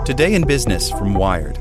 Today in Business from Wired.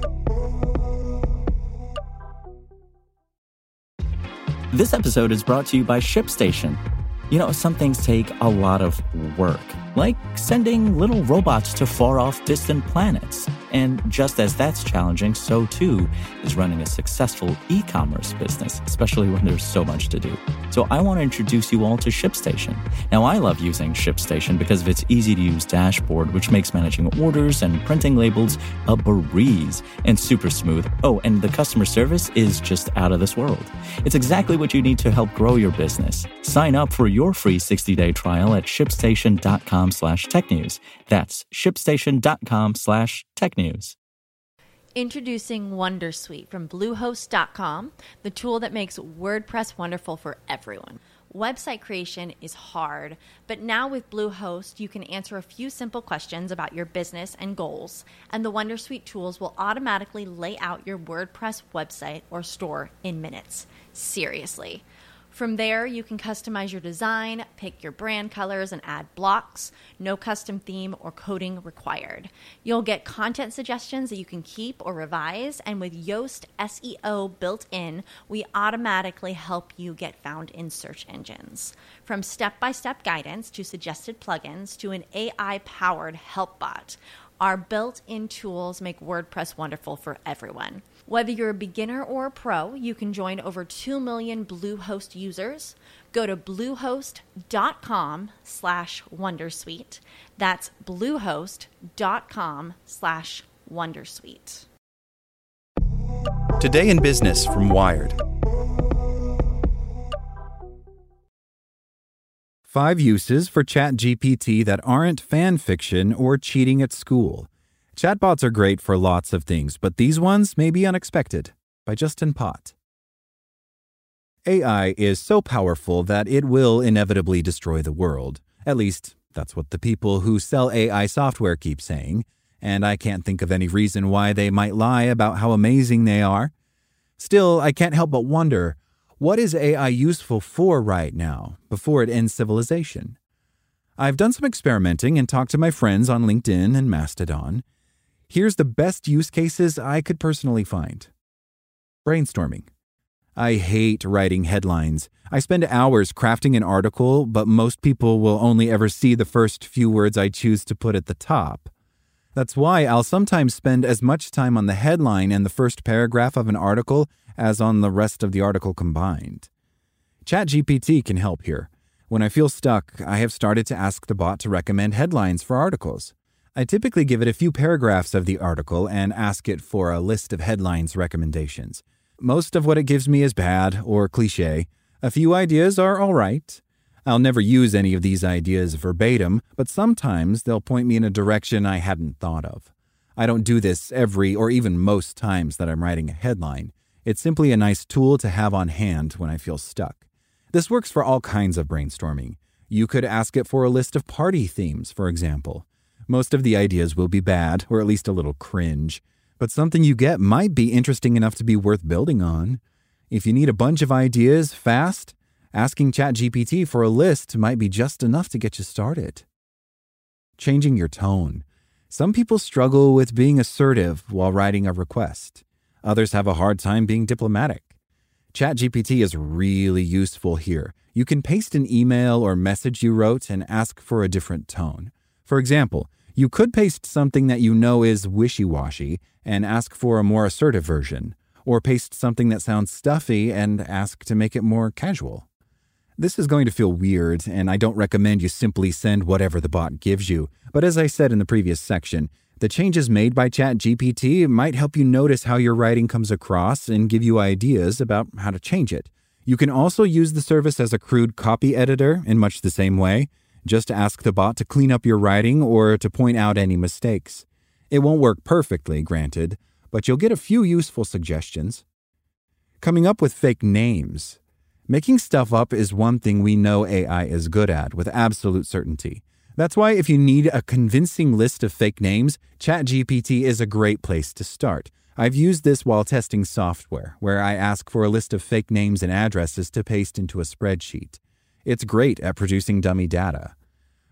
This episode is brought to you by ShipStation. You know, some things take a lot of work, like sending little robots to far-off distant planets. And just as that's challenging, so too is running a successful e-commerce business, especially when there's so much to do. So I want to introduce you all to ShipStation. Now, I love using ShipStation because of its easy-to-use dashboard, which makes managing orders and printing labels a breeze and super smooth. Oh, and the customer service is just out of this world. It's exactly what you need to help grow your business. Sign up for your free 60-day trial at shipstation.com/technews. That's shipstation.com/technews. Introducing Wondersuite from Bluehost.com, the tool that makes WordPress wonderful for everyone. Website creation is hard, but now with Bluehost, you can answer a few simple questions about your business and goals, and the Wondersuite tools will automatically lay out your WordPress website or store in minutes. Seriously. From there, you can customize your design, pick your brand colors, and add blocks. No custom theme or coding required. You'll get content suggestions that you can keep or revise, and with Yoast SEO built in, we automatically help you get found in search engines. From step-by-step guidance to suggested plugins to an AI-powered help bot, our built-in tools make WordPress wonderful for everyone. Whether you're a beginner or a pro, you can join over 2 million Bluehost users. Go to bluehost.com/wondersuite. That's bluehost.com/wondersuite. Today in Business from Wired. 5 uses for ChatGPT that aren't fan fiction or cheating at school. Chatbots are great for lots of things, but these ones may be unexpected. By Justin Pott. AI is so powerful that it will inevitably destroy the world. At least, that's what the people who sell AI software keep saying, and I can't think of any reason why they might lie about how amazing they are. Still, I can't help but wonder, what is AI useful for right now, before it ends civilization? I've done some experimenting and talked to my friends on LinkedIn and Mastodon. Here's the best use cases I could personally find. Brainstorming. I hate writing headlines. I spend hours crafting an article, but most people will only ever see the first few words I choose to put at the top. That's why I'll sometimes spend as much time on the headline and the first paragraph of an article as on the rest of the article combined. ChatGPT can help here. When I feel stuck, I have started to ask the bot to recommend headlines for articles. I typically give it a few paragraphs of the article and ask it for a list of headlines recommendations. Most of what it gives me is bad or cliché. A few ideas are all right. I'll never use any of these ideas verbatim, but sometimes they'll point me in a direction I hadn't thought of. I don't do this every or even most times that I'm writing a headline. It's simply a nice tool to have on hand when I feel stuck. This works for all kinds of brainstorming. You could ask it for a list of party themes, for example. Most of the ideas will be bad, or at least a little cringe, but something you get might be interesting enough to be worth building on. If you need a bunch of ideas fast, asking ChatGPT for a list might be just enough to get you started. Changing your tone. Some people struggle with being assertive while writing a request. Others have a hard time being diplomatic. ChatGPT is really useful here. You can paste an email or message you wrote and ask for a different tone. For example, you could paste something that you know is wishy-washy and ask for a more assertive version, or paste something that sounds stuffy and ask to make it more casual. This is going to feel weird, and I don't recommend you simply send whatever the bot gives you, but as I said in the previous section, the changes made by ChatGPT might help you notice how your writing comes across and give you ideas about how to change it. You can also use the service as a crude copy editor in much the same way. Just ask the bot to clean up your writing or to point out any mistakes. It won't work perfectly, granted, but you'll get a few useful suggestions. Coming up with fake names. Making stuff up is one thing we know AI is good at with absolute certainty. That's why if you need a convincing list of fake names, ChatGPT is a great place to start. I've used this while testing software, where I ask for a list of fake names and addresses to paste into a spreadsheet. It's great at producing dummy data.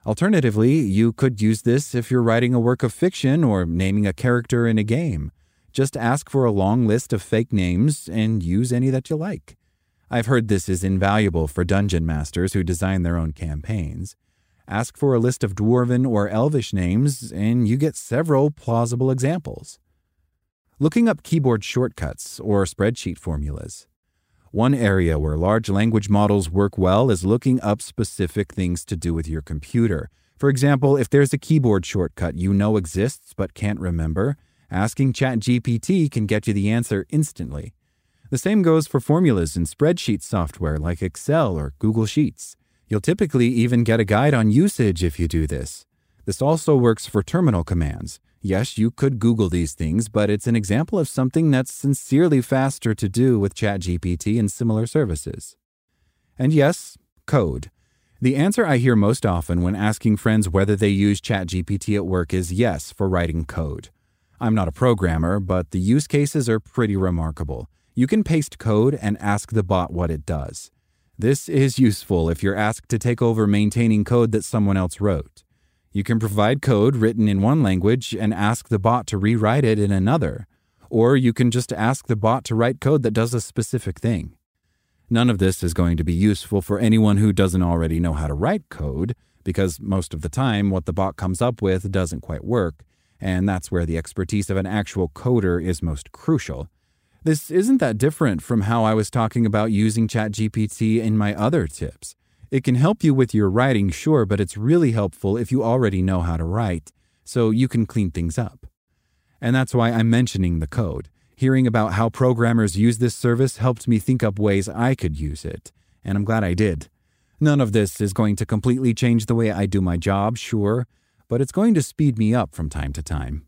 Alternatively, you could use this if you're writing a work of fiction or naming a character in a game. Just ask for a long list of fake names and use any that you like. I've heard this is invaluable for dungeon masters who design their own campaigns. Ask for a list of dwarven or elvish names, and you get several plausible examples. Looking up keyboard shortcuts or spreadsheet formulas. One area where large language models work well is looking up specific things to do with your computer. For example, if there's a keyboard shortcut you know exists but can't remember, asking ChatGPT can get you the answer instantly. The same goes for formulas in spreadsheet software like Excel or Google Sheets. You'll typically even get a guide on usage if you do this. This also works for terminal commands. Yes, you could Google these things, but it's an example of something that's sincerely faster to do with ChatGPT and similar services. And yes, code. The answer I hear most often when asking friends whether they use ChatGPT at work is yes for writing code. I'm not a programmer, but the use cases are pretty remarkable. You can paste code and ask the bot what it does. This is useful if you're asked to take over maintaining code that someone else wrote. You can provide code written in one language and ask the bot to rewrite it in another. Or you can just ask the bot to write code that does a specific thing. None of this is going to be useful for anyone who doesn't already know how to write code, because most of the time what the bot comes up with doesn't quite work, and that's where the expertise of an actual coder is most crucial. This isn't that different from how I was talking about using ChatGPT in my other tips. It can help you with your writing, sure, but it's really helpful if you already know how to write, so you can clean things up. And that's why I'm mentioning the code. Hearing about how programmers use this service helped me think up ways I could use it, and I'm glad I did. None of this is going to completely change the way I do my job, sure, but it's going to speed me up from time to time.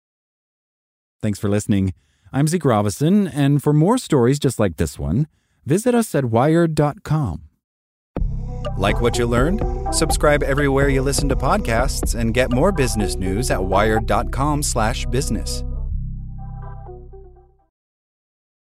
Thanks for listening. I'm Zeke Robison, and for more stories just like this one, visit us at Wired.com. Like what you learned? Subscribe everywhere you listen to podcasts and get more business news at Wired.com/business.